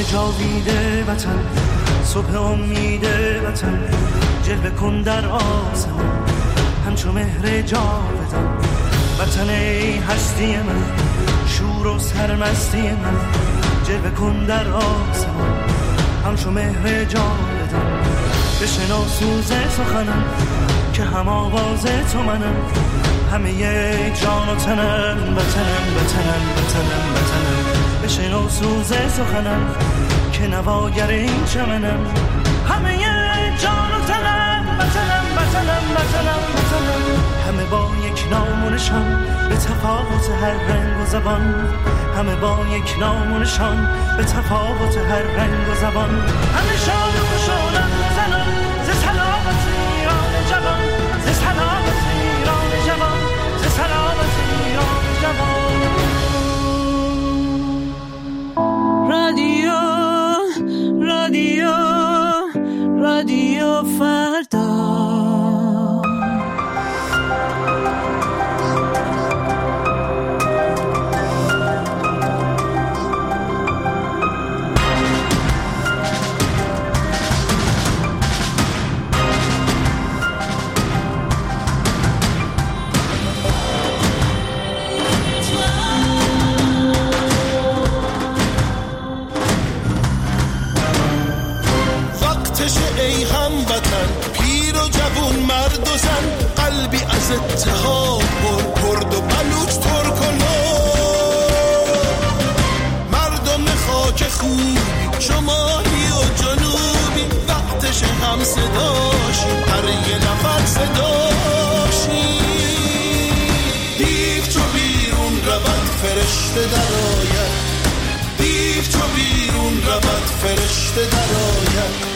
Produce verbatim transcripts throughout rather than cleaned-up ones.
جاوید وطن، صبح امید وطن، جلوه کن در آسمان همچو مهر جاودان. وطن ای هستی من، شور و سرمستی من، جلوه کن در آسمان همچو مهر جاودان. بشنو سوز سخنم که هم آواز تو منم، همه جان و تنم، وطنم وطنم وطنم وطنم. بشنو سوز سخنم که نواگر این چمنم، همه جان و تنم، وطنم وطنم وطنم وطنم. همه با یک نام و نشان به تفاوت هر رنگ و زبان، همه با یک نام و نشان به تفاوت هر رنگ و زبان. همه شاد و خوشحالم زنان ز سلامت ایران جوان، ز سلامت ایران جوان، ز سلامت ایران جوان. رادیو رادیو رادیو فردا. ای هموطن، پیر و جوون، مرد و زن، قلبی از اتحاد پر، کرد و بلوچ، ترک و لور. مردم خاک خوبی، شمالی و جنوبی، وقتش هم صداشی، هر یه نفر صداشی. دیو چو بیرون رود فرشته در آید، دیو چو بیرون رود فرشته در آید.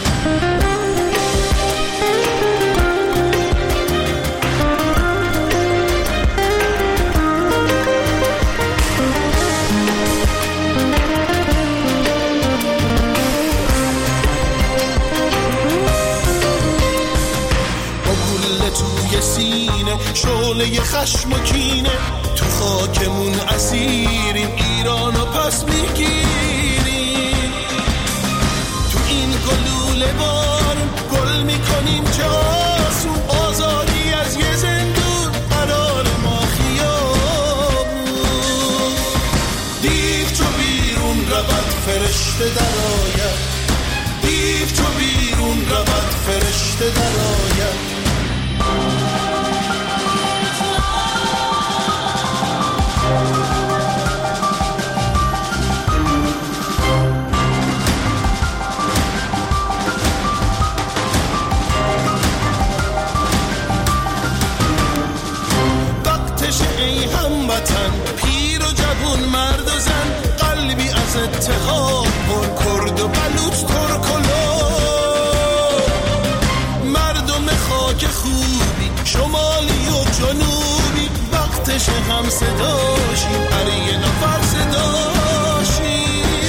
توی سینه شعله خشم و کینه، تو خاکمون اسیریم، ایرانو پس میگیریم. تو این گلوله بارون گل میکنیم چه آسون، آزادی از یه زندون قرار ما خیابون. دیو چو بیرون رود فرشته در آید، دیو چو بیرون رود فرشته در آید. ای هموطن، پیر و جوون، مرد و زن، قلبی از اتحاد پر، کرد و بلوچ، ترک و لور. مردم خاک خوبی، شمالی و جنوبی، وقتش هم صداشی، هر یه نفر صداشی.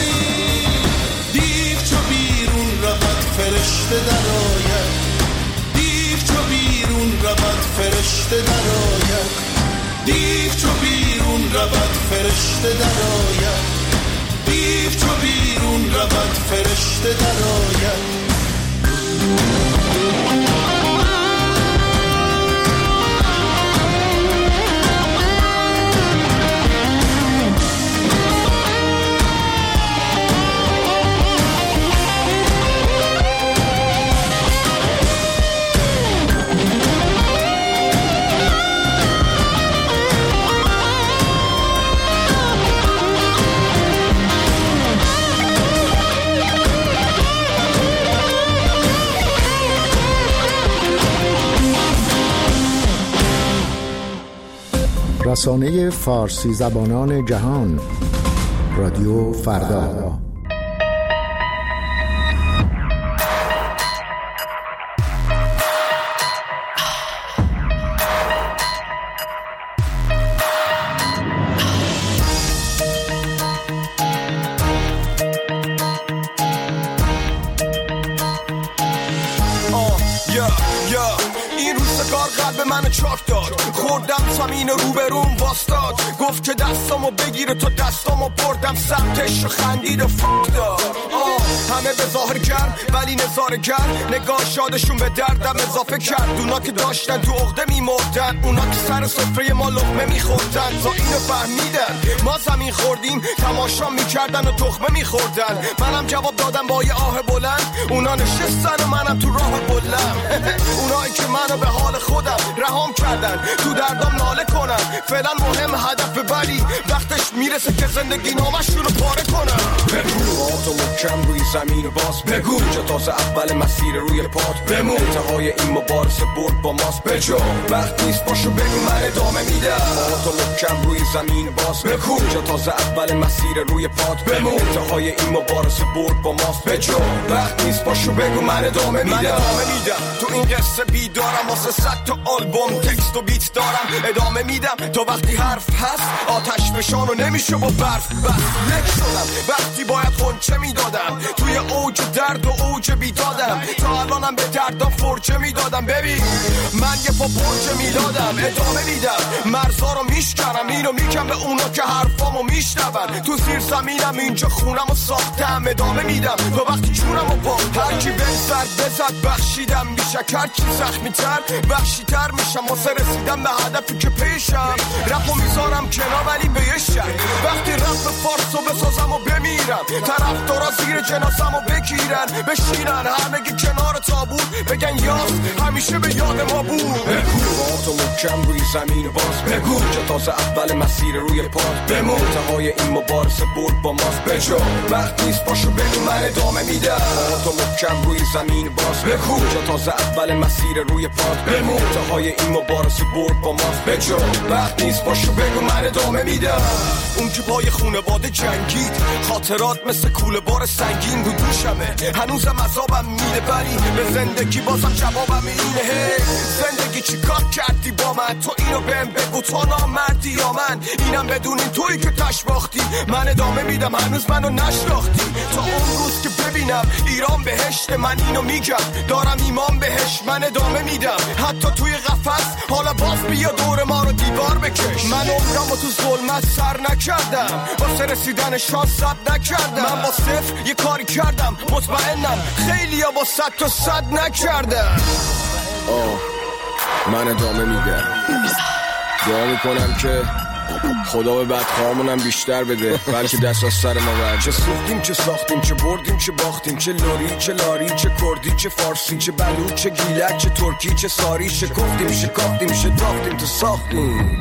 دیو چو بیرون رود فرشته در آید، دیو چو بیرون رود فرشته در آید. دیو چو بیرون رود فرشته در آید، دیو چو بیرون رود فرشته در آید. رسانه فارسی زبانان جهان، رادیو فردا. همین روزگار قلب منو چاک داد، خوردم زمین روبروم واستاد، گفت که دستامو بگیره تو دستامو بردم سمتش و خندید و فاک داد. همه به ظاهر گرم ولی نظاره گرم، نگاه شادشون به دردم اضافه کرد. اونا که داشتن تو عقده میمردن، اونا که سر سفره ما لقمه میخوردن تا اینو فهمیدن ما زمین خوردیم، تماشا میکردن و تخمه میخوردن. منم جواب دادم با یه آه بلند، اونا نشستن و منم تو راه بلند. اونایی که منو به حال خودم رهام کردن، تو دردم ناله کنن. فعلا مهم هدف ولی وقتش میرسه که زندگی نامشون رو پاره کنن. بگو تو محکم روی زمین باز بگو، جا تازه اول مسیر روی پات بمون. انتهای این مبارزه برد با ماست بجا، وقت نیست باشو بگو من ادامه میدم. تو محکم روی زمین باز بگو، جا تازه اول مسیر روی پات بمون. انتهای این مبارزه برد با ماست بجا، وقت نیست باشو بگو من ادامه میدم. من ادامه میدم تو این قصه بیدارم، واسه صد تا آلبوم تکست و بیت دارم. ادامه میدم تا وقتی حرف هست آتش فشان و نمیشه با برف بس. لک شدم وقتی باید خونچه میدادم، توی اوج درد و اوج بیدادم. تا الانم به دردم فرچه میدادم. ببین من یه پا برچه میدادم، ادامه میدم مرزا رو میشکنم، اینو میگم به اونا که حرفامو میشنون. تو زیر زمینم اینجا خونم و ساختم، ادامه میدم تا وقتی چونم و پا هر کی به سر بزد بخشیدم میشه. هرچی زخمی تر بخشی تر میشم واسه رسیدم به هدفی که پیشم. رپو میذارم کنار ولی به یه شک، وقتی رپ فارسو بسازم و بمیرم، طرف دارا زیر جناسم و بگیرن بشینن همگی کنار تابوت بگن یاس همیشه به یاد ما بود. بگو تو محکم روی زمین باز بگو، جا تازه اول مسیر روی پات بمون. انتهای این مبارزه برد با ماست بجا، وقت نیست باشو بگو من ادامه میدم. تو محکم روی زمین باز بگو، جا تازه اول مسیر روی پات بمون. انتهای این مبارزه برد با ماست بجا، وقت نیست باشو بگو من ادامه میدم. اون که پای خونواده جنگید، خاطرات مثل کوله بار سنگین رو دوشمه. هنوزم عذابم میده ولی به زندگی بازم جوابم اینه. زندگی چی کار کردی با من؟ تو اینو بهم بگو تو نامردی یا من؟ اینم بدون این تویی که تش باختی. من ادامه میدم هنوز منو نشناختی. تا اون روز که ببینم ایران بهشت، من اینو میگم دارم ایمان بهش. من ادامه میدم حتی توی قفس، حالا باز بیا دور ما رو دیوار بکش. من عمرمو تو ظلمت سر نکردم، واسه رسیدن شانس صد نکردم. من با صفر یه کاری کردم، مطمئنم خیلی ها با صد تا صد نکردم. آه من ادامه میدم، دعا میکنم که خدا به بدخواهمونم بیشتر بده، بلکه دست از سر ما برد. چه سوختیم چه ساختیم، چه بردیم چه باختیم، چه لوری چه لاری، چه کردی چه فارسی، چه بلوچ چه گیلک، چه ترکی چه ساری، شکفتیم شکافتیم شتافتیم تو ساختیم.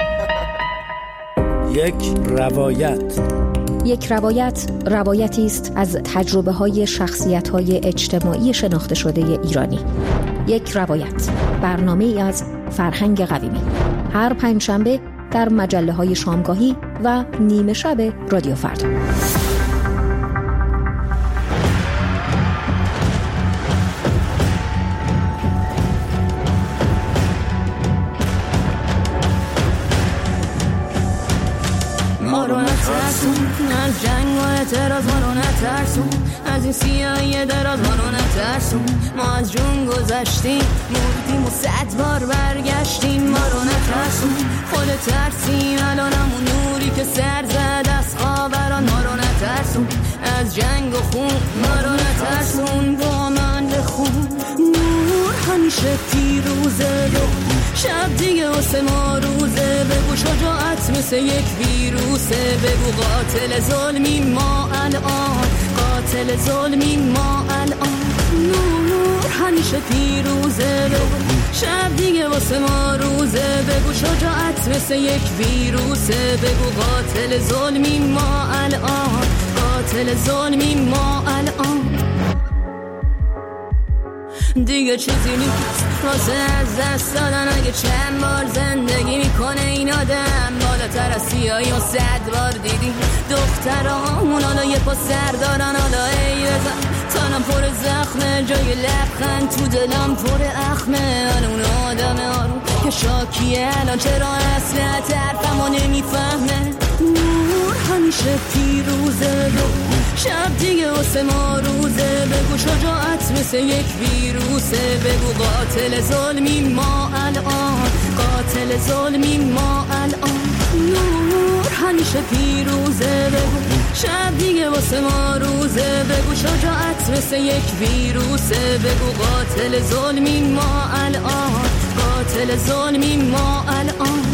یک روایت. یک روایت روایتی است از تجربه های شخصیت های اجتماعی شناخته شده ایرانی. یک روایت، برنامه ای از فرهنگ قویمی، هر پنجشنبه در مجله های شامگاهی و نیمه شب رادیو فردا. ما رو نترسون از جنگ و اعتراض، ما رو نترسون از این سیاهی دراز، ما رو نترسون. ما از جون گذشتیم مردیم و صد بار برگشتیم. ما رو نترسون خود ترسیم الان همون نوری که سر زد از خاوران. ما رو نترسون از جنگ و خون، ما رو نترسون با من بخون. نور همیشه پیروزه، شب دیگه واسه ما روزه. بگو شجاعت مثل یک ویروسه، بگو قاتل ظلمی ما الان، قاتل ظلمی ما الان. نور همیشه پیروزه، شب دیگه واسه ما روزه. بگو شجاعت مثل یک ویروسه، بگو قاتل ظلمی ما الان، قاتل ظلمی ما الان. دیگه چیزی نیست واسه از دست دادن، اگه چند بار زندگی میکنه این آدم. بالاتر از سیاهی و صد بار دیدی دخترامون، حالا یه پا سر دارن. حالا ای بزن تنم پر زخمه، جای لبخند تو دلم پر اخمه. حالا اون آدم آروم که شاکیه الان چرا اصلا طرفمو نمیفهمه. نور همیشه پیروزه، شب دیگه واسه ما روزه، بگو شجاعت مثل یک ویروسه، بگو قاتل ظلمی ما الان، قاتل ظلمی ما الان. نور همیشه پیروزه، بگو شب دیگه واسه ما روزه، بگو شجاعت مثل یک ویروسه، بگو قاتل ظلمی ما الان، قاتل ظلمی ما الان.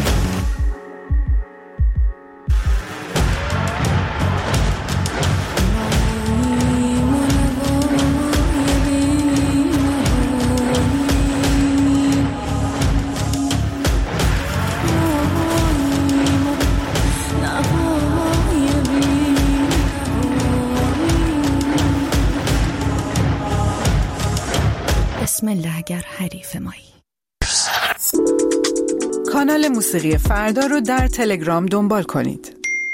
بسم الله اگر حریف مایی. کانال موسیقی فردا رو در تلگرام دنبال کنید.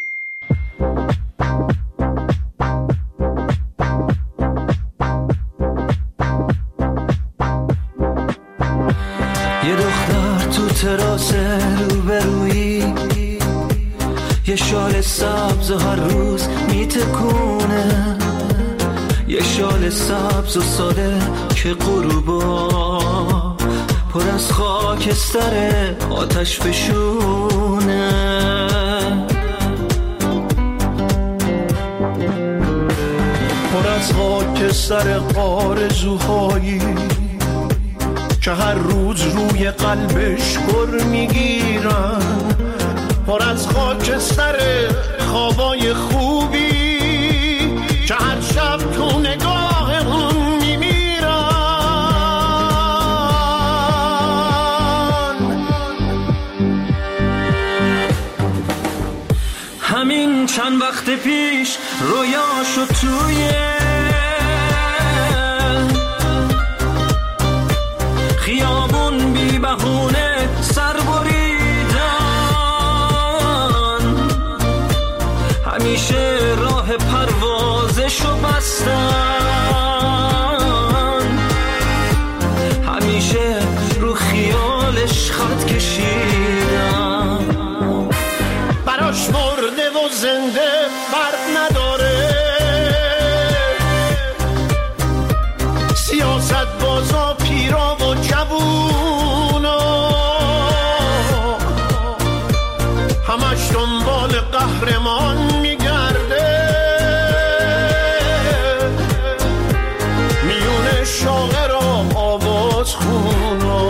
یه دختر تو تراس روبرویی، یه شال سبز و هر روز میتکونه، یه شال سبز و ساده که غروبا پر از خاکستر آتش فشونه. پر از خاکستر آرزوهایی که هر روز روی قلبش گر میگیرن، پر از خاکستر خوابای خوبی که هر شب تو نگاهمون میمیرن. همین چند وقت پیش رویاشو توی خیابون بی بهونه سر بریدن، همیشه راه پروازشو بستن، همیشه رو خیالش خط کشیدن. براش مرده و زنده فرق نداره، سیاست بازا پیرا و جوونا همش دنبال قهرمان میگرده، میونه شاعر و آواز خونا.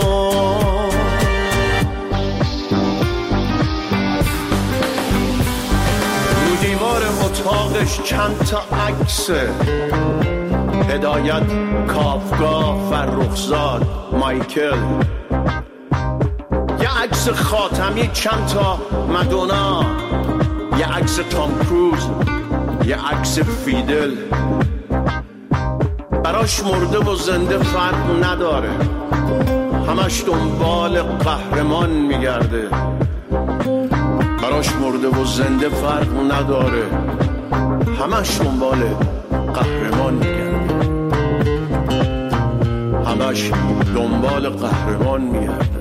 رو دیوار اتاقش چند تا عکسه، هدایت، کافکا، فرخزاد، مایکل، یه عکس خاتمی، چند تا مدونا، یه عکس تام کروز، یه عکس فیدل. براش مرده و زنده فرق نداره، همش دنبال قهرمان میگرده. براش مرده و زنده فرق نداره، همش دنبال قهرمان میگرده، همش دنبال قهرمان میگرده.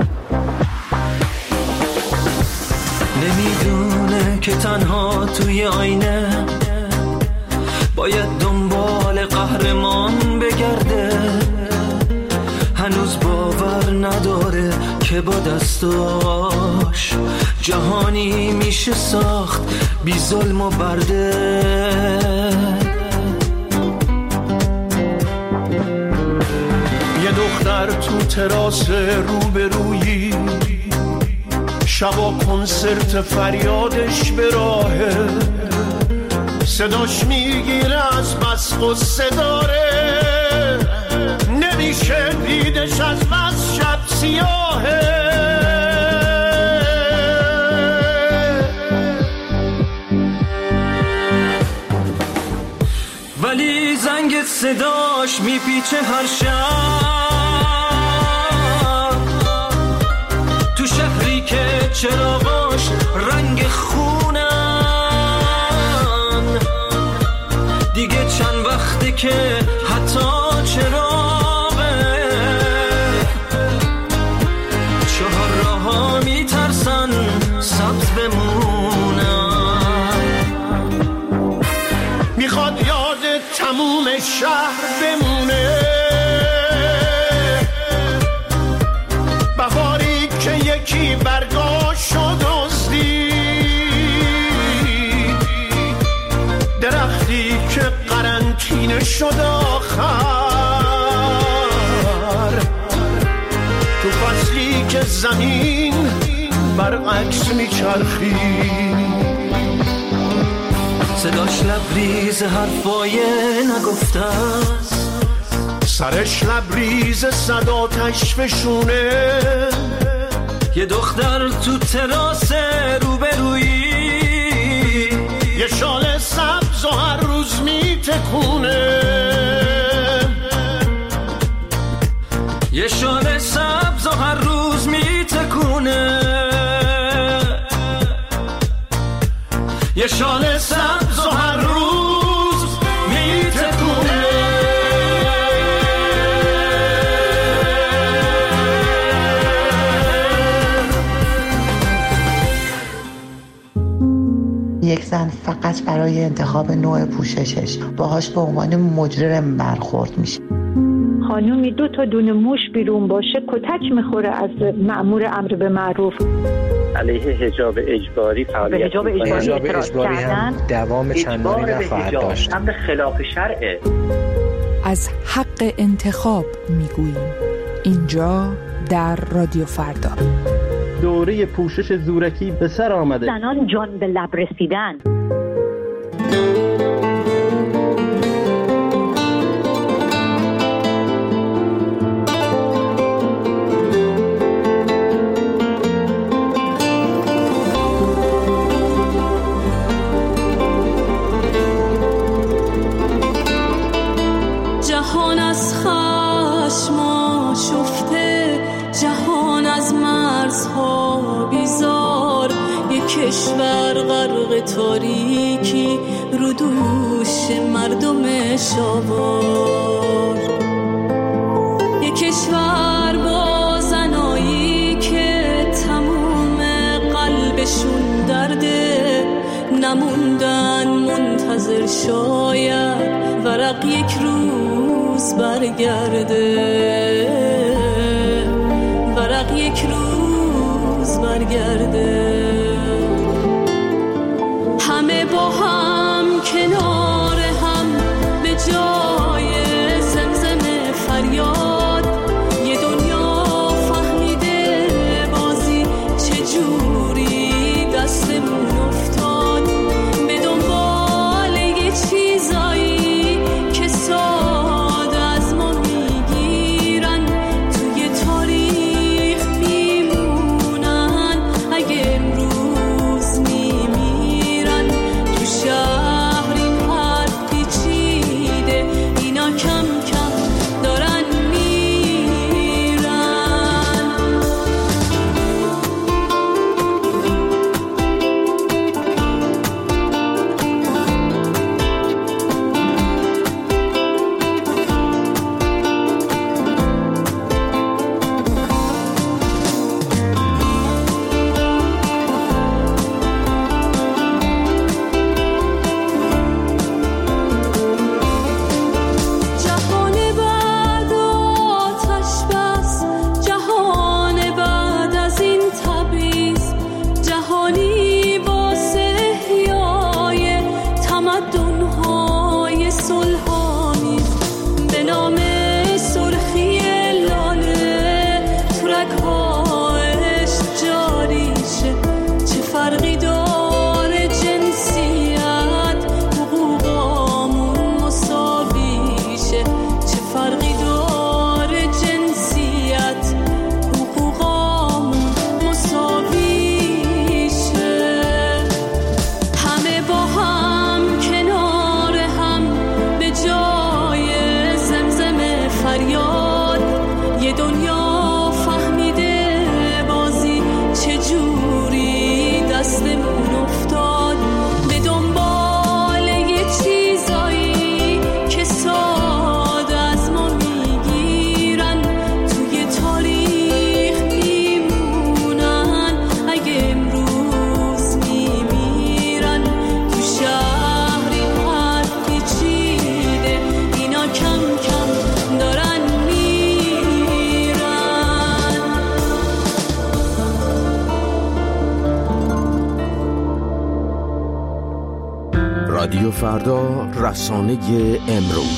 نمیدونه که تنها توی آینه باید دنبال قهرمان بگرده، هنوز باور نداره که با دستاش جهانی میشه ساخت بی ظلم و برده. یه دختر تو تراس روبرویی، شبا کنسرت فریادش به راهه، صداش میگیره از بس قصه داره، نمیشه دیدش از بس شب سیاهه. ولی زنگ صداش میپیچه هر شب، تو شهری که چراغاش رنگ خونن، دیگه چند وقته که حتی چراغه چهار راه ها میترسن سبز بمونن. شهر بمونه، بهاری که یکی برگاشت دزدی، درختی که قرنطینه شد آخر، تو فصلی که زمین برعکس میچرخید، صداش لبریز حرفای نگفته است، سرش لبریز صد آتش فشونه، یه دختر تو تراس روبرویی، یه شال سبز و هر روز میتکونه، یه شال سبز و هر روز میتکونه، یه شال سبز و هر روز میتکونه. یک زن فقط برای انتخاب نوع پوششش باهاش به عنوان مجرم برخورد میشه. خانومی دو تا دونه موش بیرون باشه کتک میخوره از مأمور امر به معروف. علیه حجاب اجباری فعالیت حجاب اجباری, اجباری هم دوام چندانی نخواهد داشت. امر خلاف شرعه. از حق انتخاب میگوییم اینجا در رادیو فردا. دوره پوشش زورکی به سر آمده. زنان جان به لب رسیدن. جهان از خشم آشفته، جهان از مرزها بیزار، یک کشور غرق تاریکی رو دوش مردم شاوار، یک کشور با زنایی که تموم قلبشون درده، نموندن منتظر شاید ورق یک روز برگرده، ورق یک روز برگرده. همه با هم کنار هم به جای زمزم فریاد، یه دنیا فهمیده بازی چجوری دستمون افتاد، به دنبال یه چیزایی که ساده از ما میگیرن، توی تاریخ میمونن. رادیو فردا، رسانه امروز.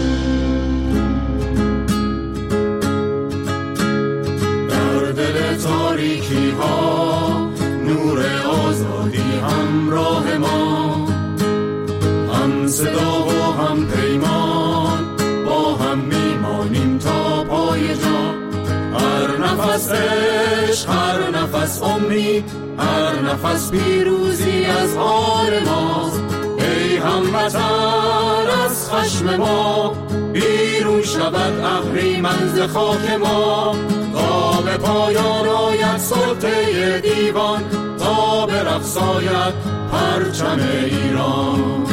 در دل تاریکی ها نور آزادی همراه ما، هم صدا و هم پیمان با هم میمانیم تا پای جان. هر نفس عشق، هر نفس امید، هر نفس پیروزی از حال ماست. ای هموطن از خشم ما بیرون شود اهریمن ز خاک ما. تا به پایان آید سلطه دیوان، تا به رقص آید پرچم ایران.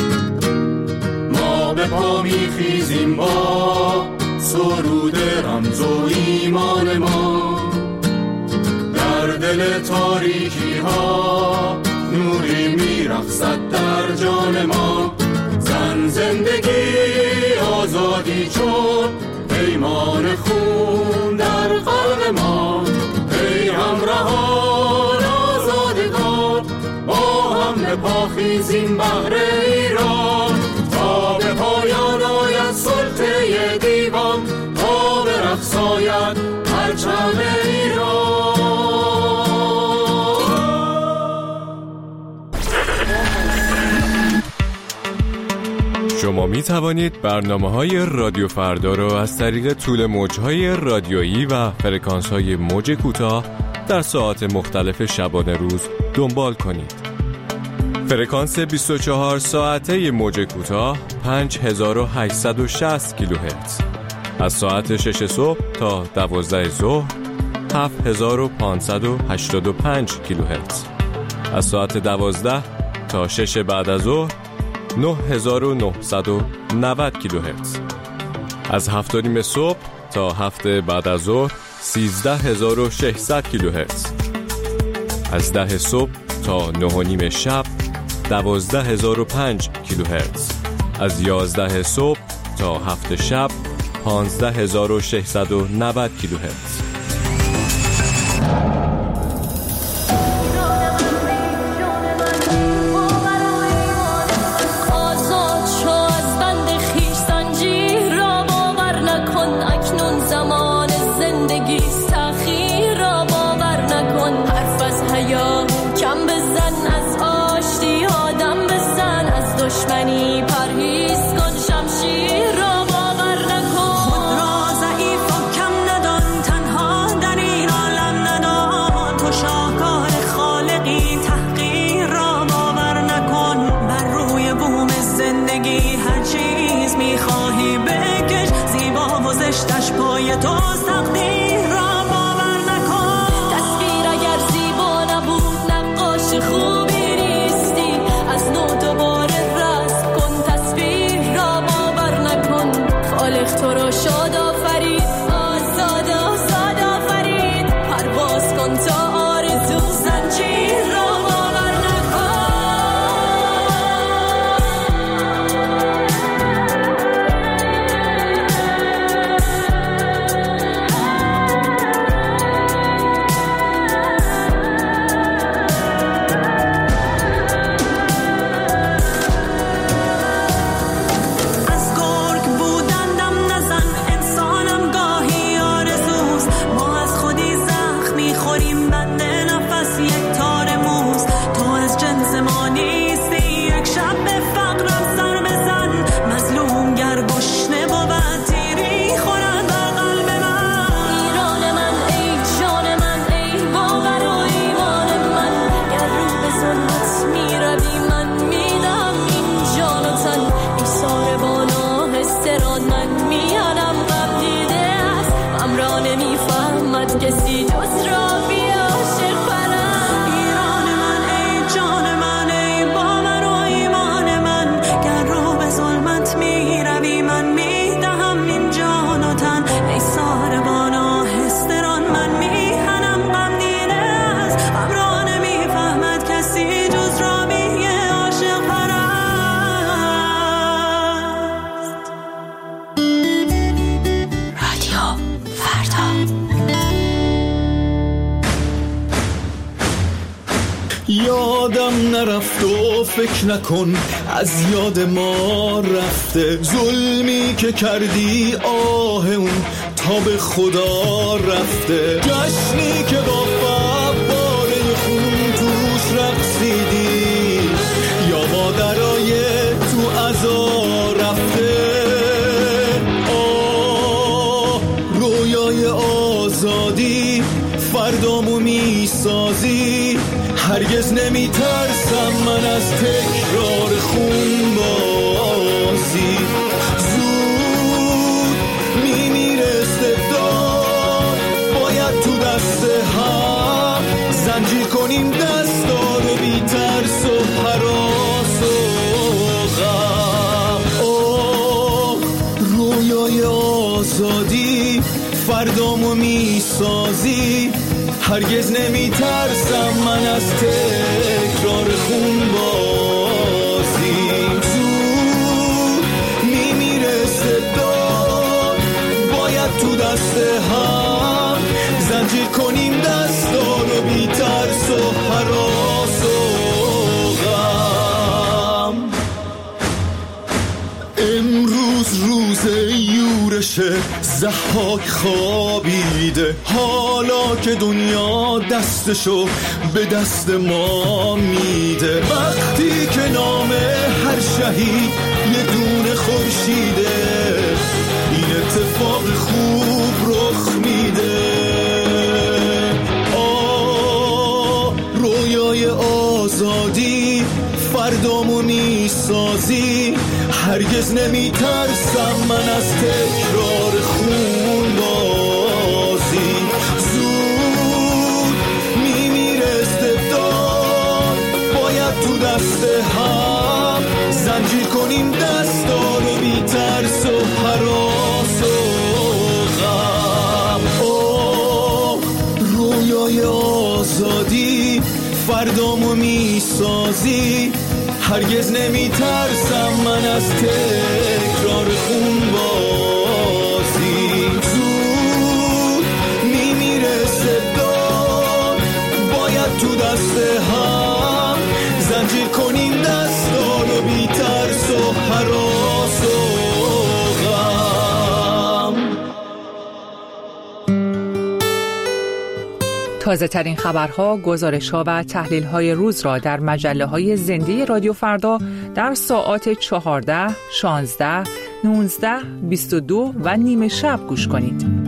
ما به پا میخیزیم با سرود رمز و ایمان ما. در دل تاریکی ها نوری میرقصد در جان ما. زن، زندگی، آزادی چون پیمان خون در قلب ما. ای همراهان آزادگان با هم به پا خیزیم بهر ایران. تا به پایان آید سلطه دیوان، تا به رقص آید پرچم ایران. شما می توانید برنامه‌های رادیو فردا را از طریق طول موج‌های رادیویی و فرکانس‌های موج کوتاه در ساعات مختلف شبانه روز دنبال کنید. فرکانس بیست و چهار ساعته موج کوتاه پنج هزار و هشتصد و شصت کیلوهرتز، از ساعت شش صبح تا دوازده ظهر هفت هزار و پانصد و هشتاد و پنج کیلوهرتز، از ساعت دوازده تا شش بعد از ظهر نه هزار و نهصد و نود کیلوهرتز، از هفت و نیم صبح تا هفت بعد از ظهر سیزده هزار و ششصد کیلوهرتز، از ده صبح تا نه و نیم شب دوازده هزار و پنج کیلوهرتز، از یازده صبح تا هفت شب پانزده هزار و ششصد و نود کیلوهرتز. فکر نکن از یاد ما رفته، ظلمی که کردی آه اون تا به خدا رفته، جشنی که با فواره خون توش رقصیدی یا مادرای تو عزا رفته. آه رویای آزادی فردامو میسازی، هرگز نمیترسم من از تکرار خون بازی. زود میمیره استبداد، باید تو دست هم زنجیر کنیم دستا رو بی ترس و هراس و غم. آه رویای آزادی فردامو میسازی، هرگز نمیترسم من از تکرار خون بازی. زود میمیره استبداد، باید تو دست هم زنجیر کنیم دستا رو بی ترس و هراس و غم. امروز روز یورشه، ضحاک خوابیده، حالا که دنیا دستشو به دست ما میده. وقتی که نام هر شهید یه دونه خورشیده، این اتفاق خوب رخ میده. آه رویای آزادی فردامو میسازی، هرگز نمیترسم من از تکرار خون بازی. زود میمیره استبداد، باید تو دست هم زنجیر کنیم دستا رو بی ترس و هراس و غم. آه رویای آزادی فردامو میسازی، هرگز نمیترسم من از تکرار خون بازی. زود میمیره استبداد، باید تو دست هم زنجیر کنیم دستا رو بی ترس و هراس و غم. تازه ترین خبرها، گزارش‌ها و تحلیل‌های روز را در مجله‌های زنده رادیو فردا در ساعات چهارده، شانزده، نوزده، بیست و دو و نیمه شب گوش کنید.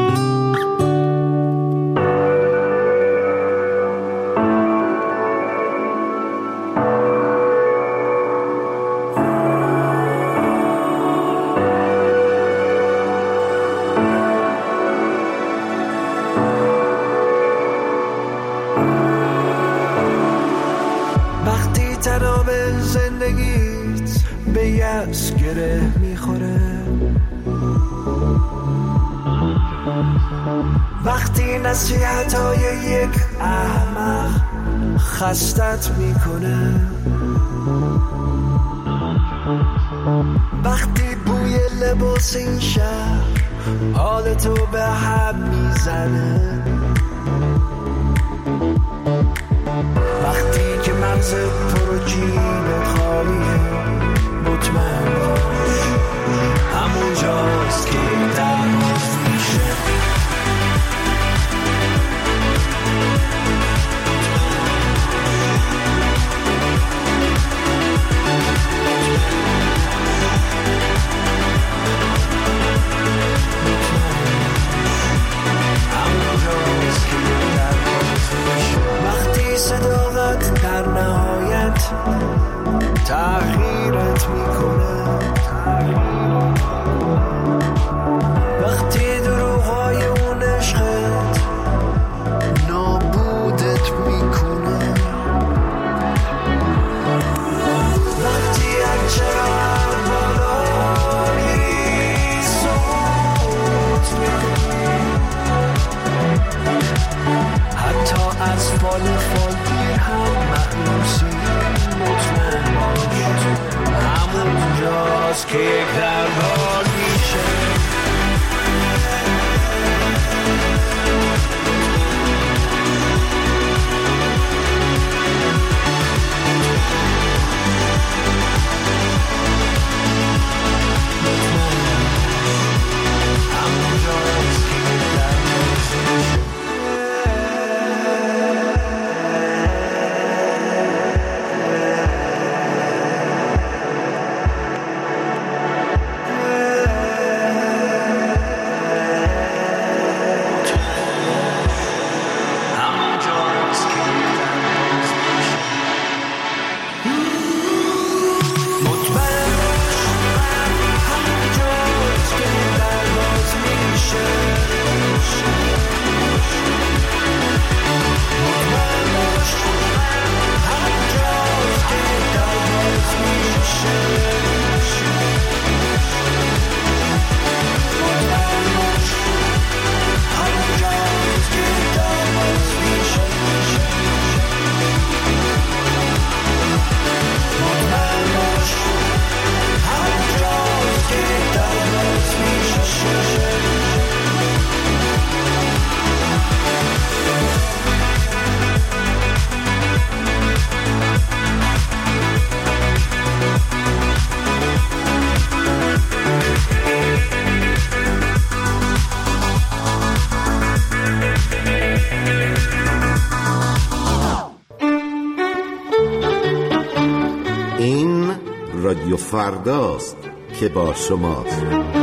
گره میخوره، وقتی نصیحتای یک احمق خستت میکنه، وقتی بوی لباس این شهر حالتو به هم میزنه، وقتی که مغزت پر جیبت خالیه، مطمئن باش همون جاست که درست میشه. همون جاست که درست میشه. وقتی صداقت در نهایت تغییرت میکنه، وقتی دروغای اون عشقت نابودت میکنه، وقتی هرچقدر بالا میری سقوط میکنی، حتی از فال فال دیر هم مأنوسی، مطمئن باش همون جاست که یک دربار میشه. رادیو فرداست که با شماست.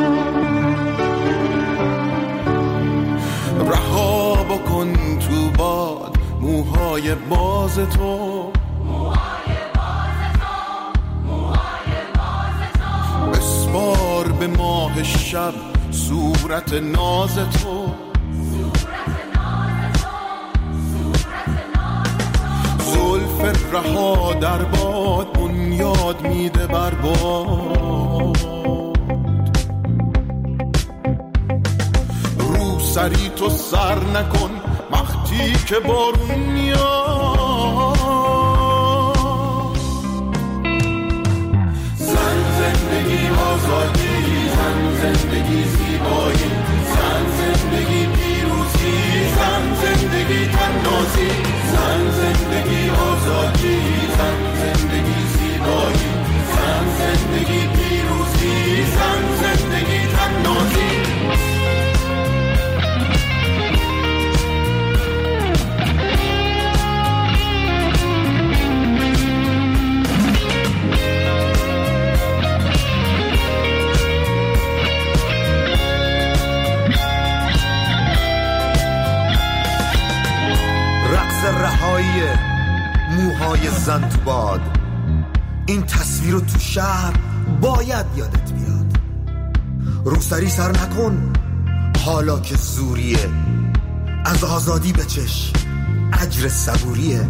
رها بکن تو باد موهای باز تو، بسپار به ماه شب صورت ناز تو، زلف رها در باد بنیاد میده بر باد، رو سری تو سر نکن وقتی که بارون میاد، زن زندگی آزادی، زن زندگی زیبایی، زن زندگی پیروزی، زن زندگی تنازی، زن زندگی آزادی، زن زندگی زیبایی، زن زندگی پیروزی، زن زندگی تنازی. رهایی موهای زن تو باد، این تصویر رو تو شهر باید یادت بیاد. روسری سر نکن حالا که زوریه، از آزادی بچش اجر صبوریه.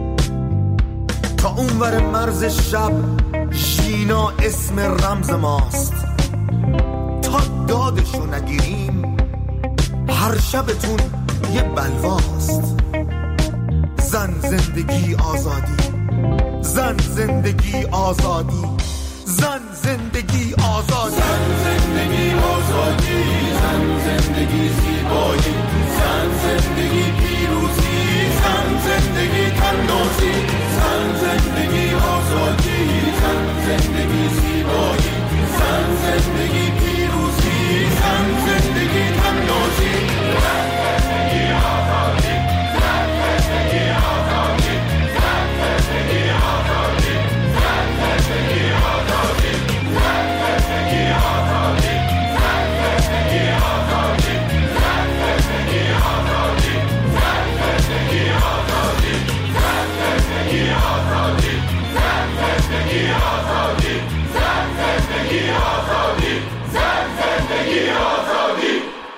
تا اونور مرز شب ژینا اسم رمز ماست، تا دادشو نگیریم هر شبتون یه بلواست. زن زندگی آزادی، زن زندگی آزادی، زن زندگی آزادی، زن زندگی آزادی، زن زندگی زیبایی، زن زندگی پیروزی، زن زندگی تنازی، زن زندگی آزادی، زن زندگی زیبایی، زن زندگی پیروزی، زن زندگی تنازی، زن زندگی آزادی، زن زندگی آزادی، زن زندگی آزادی، زن زندگی آزادی، زن زندگی آزادی، زن زندگی آزادی، زن زندگی آزادی، زن زندگی آزادی، زن زندگی آزادی، زن زندگی آزادی، زن زندگی آزادی، زن زندگی آزادی.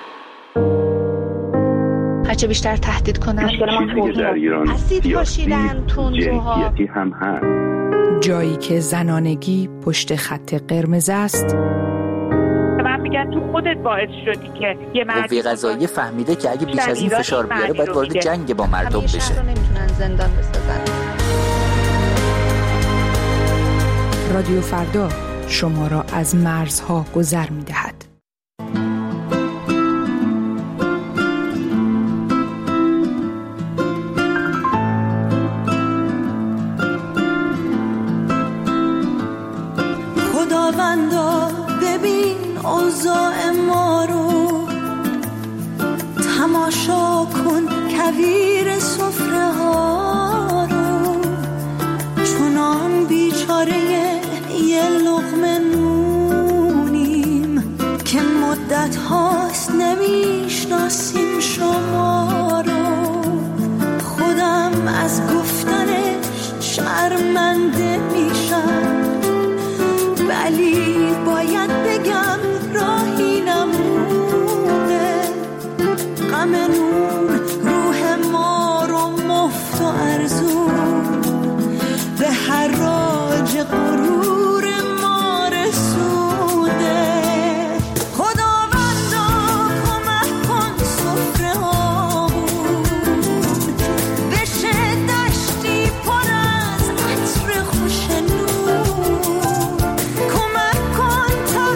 هرچه بیشتر تهدید کنن چیزی که در ایران اسید پاشیدن، تندروها، جنسیتی هم هست. جایی که زنانگی پشت خط قرمز است. من میگن تو خودت باعث شدی که یه مرد قوه قضاییه فهمیده که اگه بیش از این فشار بیاره باید وارد جنگ با مردم بشه. همیشه رو نمیتونن زندان بسازن. رادیو فردا شما را از مرزها گذر می‌دهد. خداوندا ببین اوضاع ما رو، تماشا کن کویر سفره ها رو، چونان بیچاره یه لقمه نونیم که مدت هاست نمیشناسیم شما رو. خودم از گفتنش شرمنده میشم، ولی باید بگم راهی نمونه. غم نون روح ما رو مفت و ارزون به حراج غرور ما رسونده. خداوندا کمک کن سفره هامون بشه دشتی پر از عطر خوش نون. کمک کن تا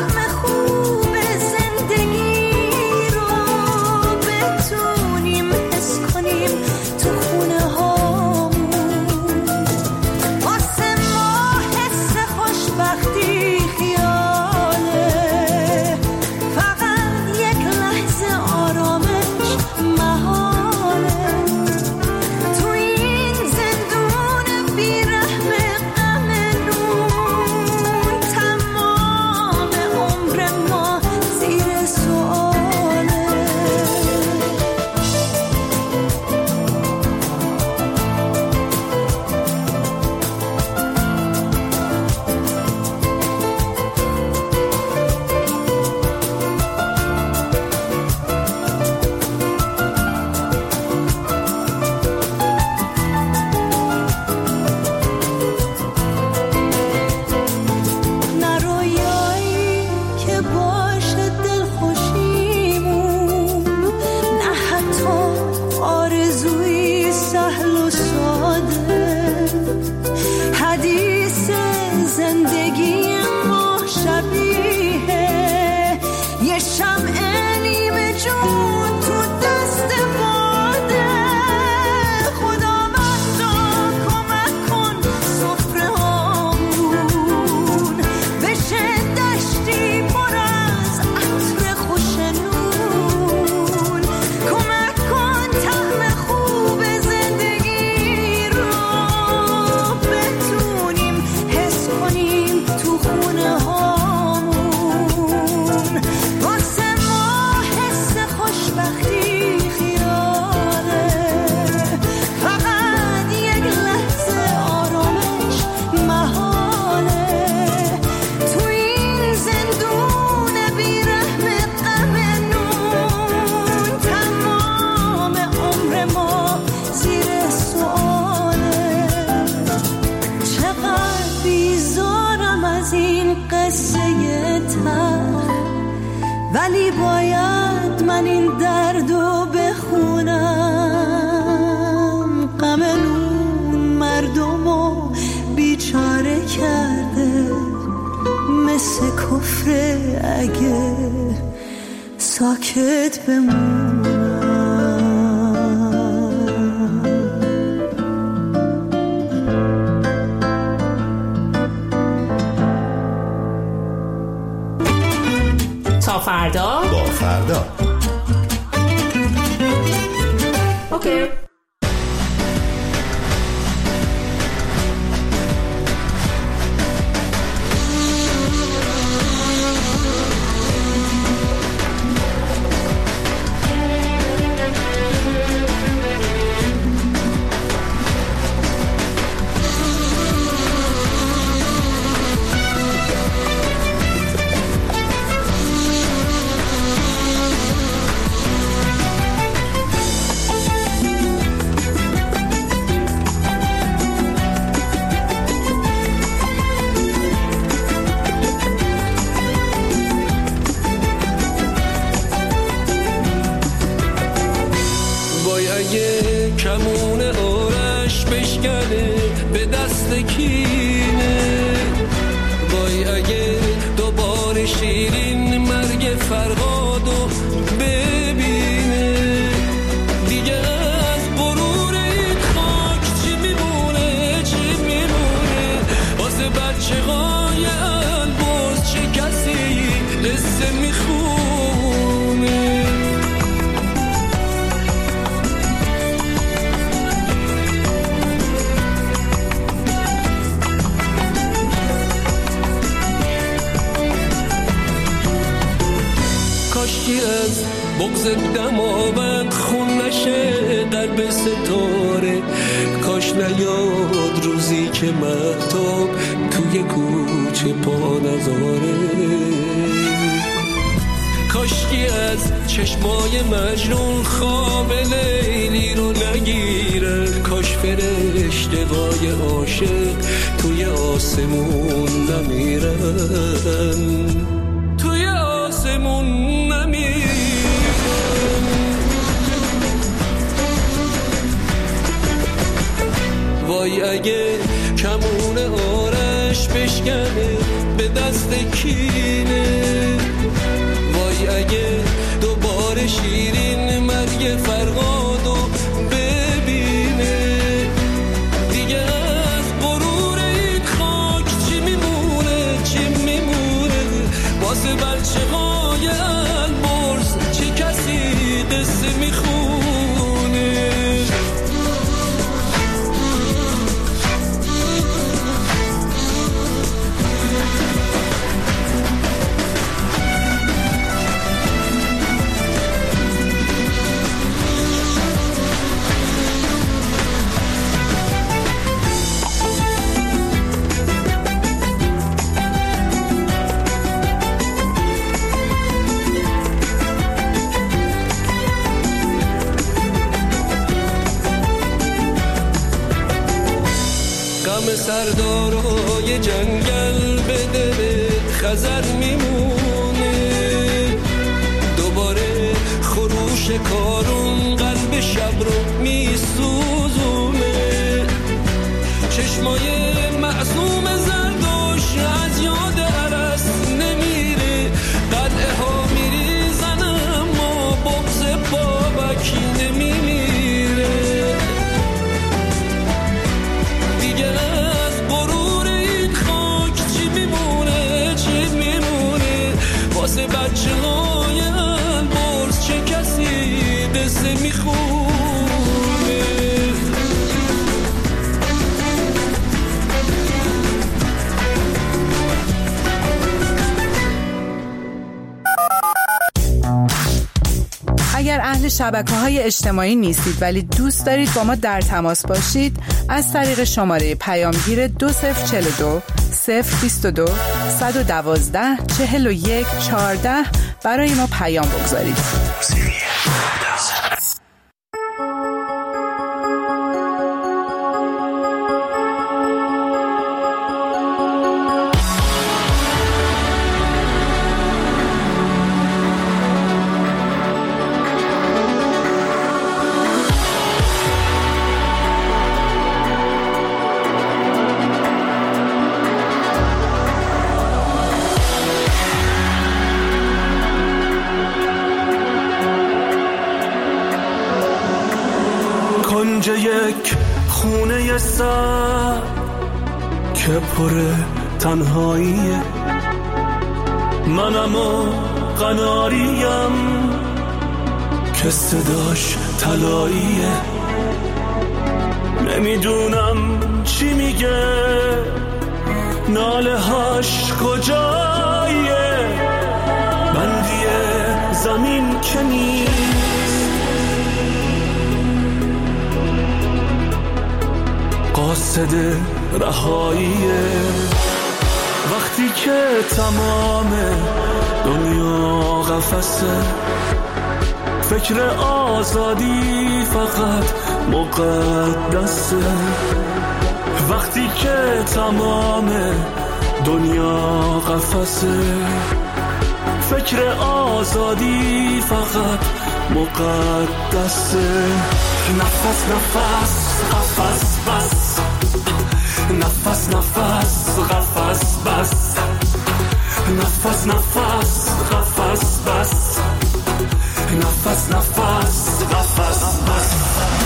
زندگی ما شبیه یه شمع نیمه جون تو دست باده. خداوندا کمک کن سفره هامون بشه دشتی پر از عطر خوش نون. کمک کن طعم خوب زندگی رو بتونیم حس کنیم تو خونه هامون. واسه ما حس خوشبختی خیاله، فقط یک لحظه آرامش محاله. تو این زندون بیرحم غم نون تمام عمر ما زیر سؤاله. چقدر بیزارم از این قصه تلخ، ولی باید من این دردو بخونم. غم نون مردمو بیچاره کرده، مثل کفر اگه ساکت بمونم. تا فردا با فردا. اوکی. کمون آرش بشکنه به دست کینه. وای اگه دوباره شیرین مرگ فرهادو ببینه. دیگه از غرور این خاک چی میمونه چی میمونه. واسه بچه های البرز چه کسی قصه میخونه. کاشکی از بغض دماوند خون نشه قلب ستاره. کاش نیاد روزی که مهتاب توی کوچه پا نذاره. کاشکی از چشمای مجنون خواب لیلی رو نگیره. کاش فرشته‌های عاشق توی آسمون نمیرن. توی آسمون نمیرن. وای اگه کمون آرش بشکنه به دست کینه. وای اگه دوباره شیرین مرگ فرهادو ببینه. دیگه از غرور این خاک چی میمونه چی میمونه. واسه بچه های البرز چه کسی قصه میخونه. سردارای جنگل به دل خزر میمونه. دوباره خروش کارون قلب شب رو میسوزونه. چشمای معصوم زردوش از بچه های البرز چه کسی قصه میخونه. اگر اهل شبکه‌های اجتماعی نیستید ولی دوست دارید با ما در تماس باشید، از طریق شماره پیامگیر دو صفر چهل و دو صفر بیست و دو صد و دوازده چهل و یک چهارده برای ما پیام بگذارید. کنج یک خونه سر که پر تنهاییه، منم و قناریم که صداش طلاییه. نمیدونم چی میگه، ناله هاش کجاییه، بندی زمین که نیست، قاصد رهاییه. وقتی که تمام دنیا قفسه، فکر آزادی فقط مقدسه. وقتی که تمام دنیا قفسه، فکر آزادی فقط مقدسه. نفس نفس قفس بس، نفس نفس قفس بس، نفس نفس قفس بس، نفس نفس قفس بس.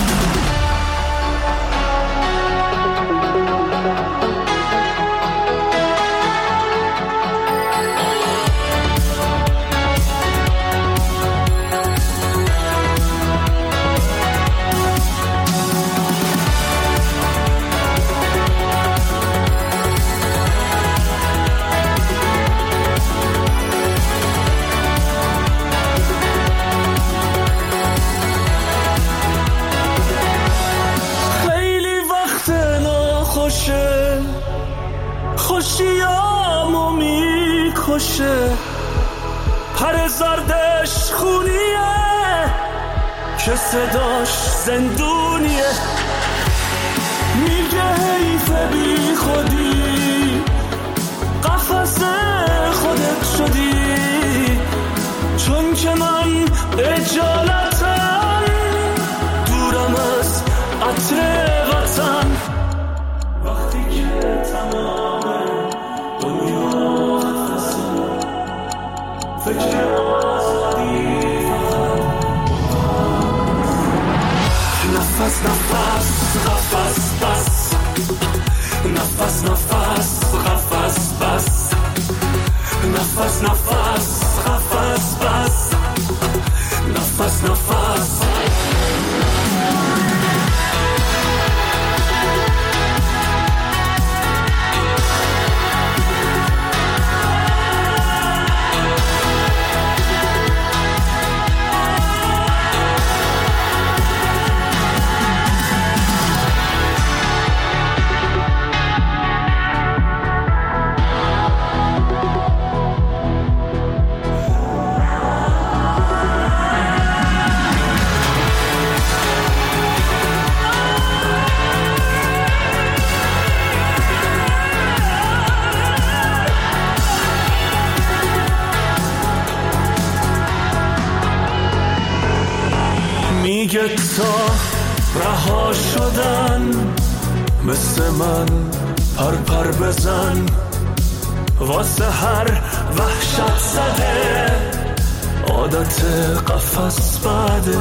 خوشیامو میکشه، پر زردش خونیه که صداش زندونیه. میگه حیف بی خودی، قفس خودت شدی، چون که من اجالتم دورم از عطر وطن. وقتی که تمام دنیا قفسه، فکر آزادی نفس نفس قفس بس، نفس نفس قفس بس، نفس نفس قفس بس، نفس نفس. میگه تا رها شدن مثل من پر پر بزن، واسه هر وحشت زده عادت قفس بده.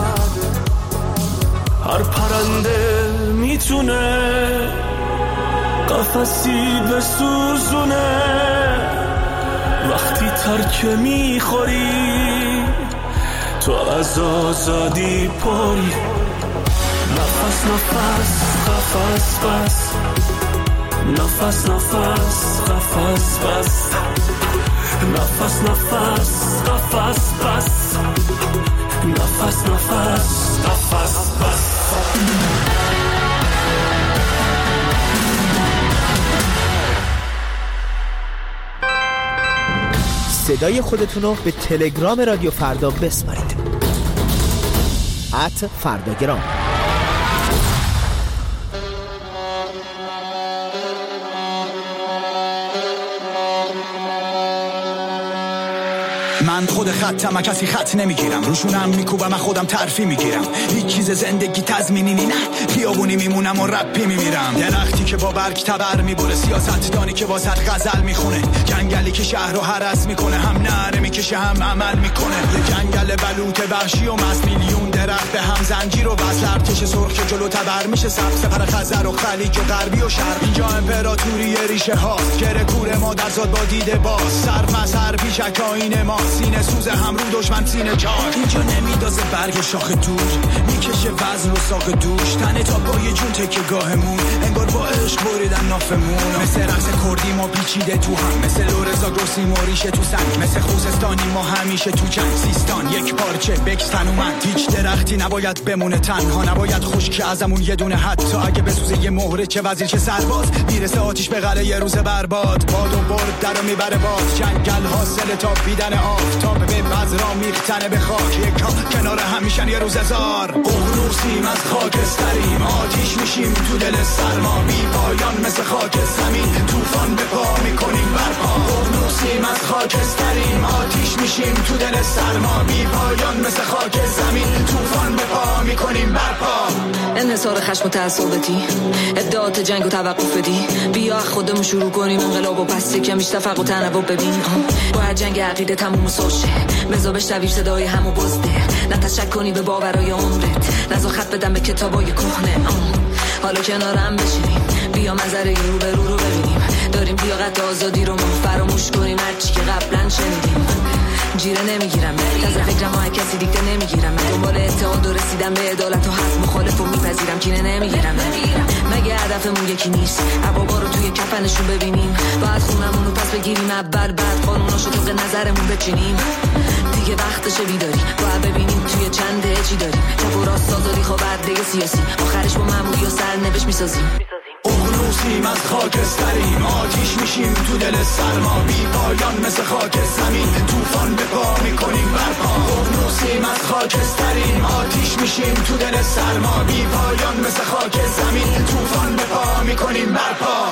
هر پرنده میتونه قفسی بسوزونه، وقتی هر که میخوری تو از آزادی پری. نفس نفس قفس بس، نفس نفس قفس بس، نفس نفس قفس بس، نفس نفس قفس بس. صدای خودتون رو به تلگرام رادیو فردا بسپارید. ات فرداگرام. من خود خطم، کسی خط نمیگیرم، روشونم میکوبم، من خودم ترفی میگیرم. هیچ چیز زندگی تضمینی نه، خیابونی میمونم و رپی میمیرم. درختی که با برگ تبر میبره، سیاستدانی که واسط غزل میخونه، جنگلی که شهر رو هرس میکنه، هم نره میکشه هم عمل میکنه. یه جنگل بلوط وحشی و مست، میلیون درخت به هم زنجیر و وصل، ارتش سرخ که جلو تبر میشه، سبز سپر خزر و خلیج و غربی و شرق. اینجا امپراتوری ریشه هاست، گره کوره ما در زاد با دیده باز، سر مسر پیشک آینه ما، سینه سوز هم رو دشمن سینه چار. اینجا نمیدازه برگ شاخ دور، میکشه وزن و ساق دوش، تنه تا پای جون تکه گاهمون، انگار با عشق بریدن نافمون. مثل رقص کردی ما پیچیده تو هم، مثل لورزا گرسی موریشه تو سنگ، مثل خوزستانی ما همیشه تو جنگ. سیستان یک پارچه بکستن و من، هیچ درختی نباید بمونه تنها، نباید خشک ازمون یه دونه، حتی اگه بسوزه یه مهره، چه وزیر چه سرباز، میرسه آتیش به قلعه یه روز برباد. باد و برد درو میبره باز، جنگل حاصل تا بیدن آفتاب به بذرا میختنه به خاک، یک کنار همیشن یه روز هزار. اقروسیم از خاکستریم، آتیش میشیم تو دل سرما، بی پایان مثل خاک زمین، طوفان به پا میکنیم برپا. اقروسیم از خاکستریم، آتیش میشیم تو دل سرما، بی پایان مثل خاک زمین، طوفان به پا میکنیم برپا. انحصار خشم و تعصبتی، ادعات جنگ و توقف بدی، بیا خودمون شروع کنیم انقلاب و پس کمیش تفق و تنوع ببین. باید جنگ عقیده تموم سوشه، بزا بشنوی صدای همو بازده، نه تشک کنی به باورای عمرت، نزا خط بدم به کتابای کهنه. حالا کنارم بشینیم، بیا منظره رو به رو رو ببینیم، داریم لیاقت آزادی رو ما فراموش کنیم، هرچی که قبلا شنیدیم. جیره نمیگیرم تازه فکرم ها کسی دیگه نمیگیرم، دنبال اتحاد و رسیدم به عدالت و حق مخالف و میپذیرم، کینه نمیگیرم. مگه هدفمون یکی نیست عبابا رو توی کفنشون ببینیم، بعد خونمون رو پس بگیریم اول، بعد قانوناشو طبق نظرمون بچینیم. دیگه وقتشه بیداری، باید ببینیم توی چنده چی داریم، چپ و راست آزادی خواه برده سیاسی، آخرش با معمولی و سرنوشت میسازیم. اقروسیم از خاکستریم، آتیش میشیم تو دل سرما، بی پایان مثل خاک زمین، طوفان به پا میکنیم برپا. اقروسیم از خاکستریم، آتیش میشیم تو دل سرما، بی پایان مثل خاک زمین، طوفان به پا میکنیم برپا.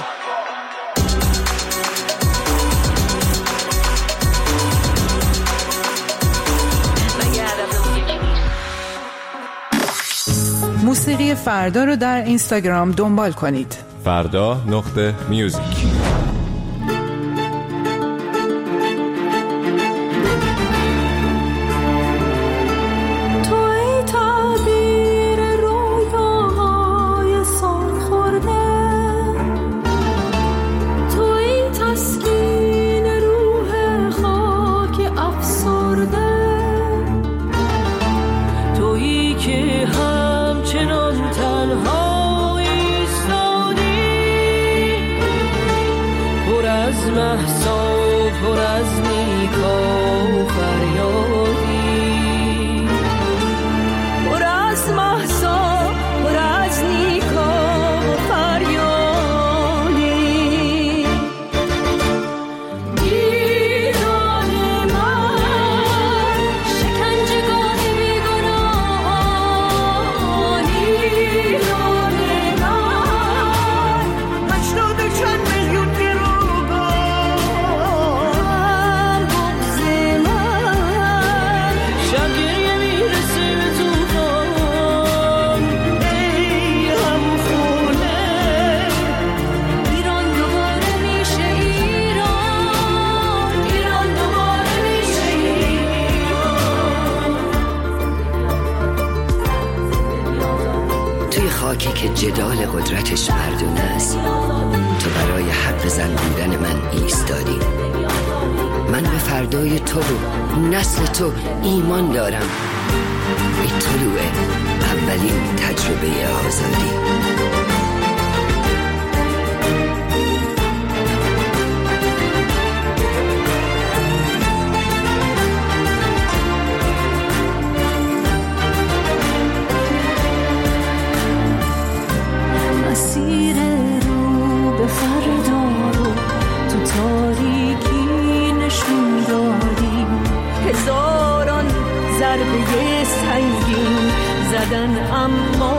موسیقی فردا رو در اینستاگرام دنبال کنید. فردا نقطه میوزیک. خاکی که جدال قدرتش مردونه است، تو برای حرف زن بودن من ایستادی. من به فردای تو و نسل تو ایمان دارم. ای طلوع اولین تجربه آزادی. مسیر رو به فردا رو تو تاریکی نشون دادی، هزاران ضربه سنگین زدن اما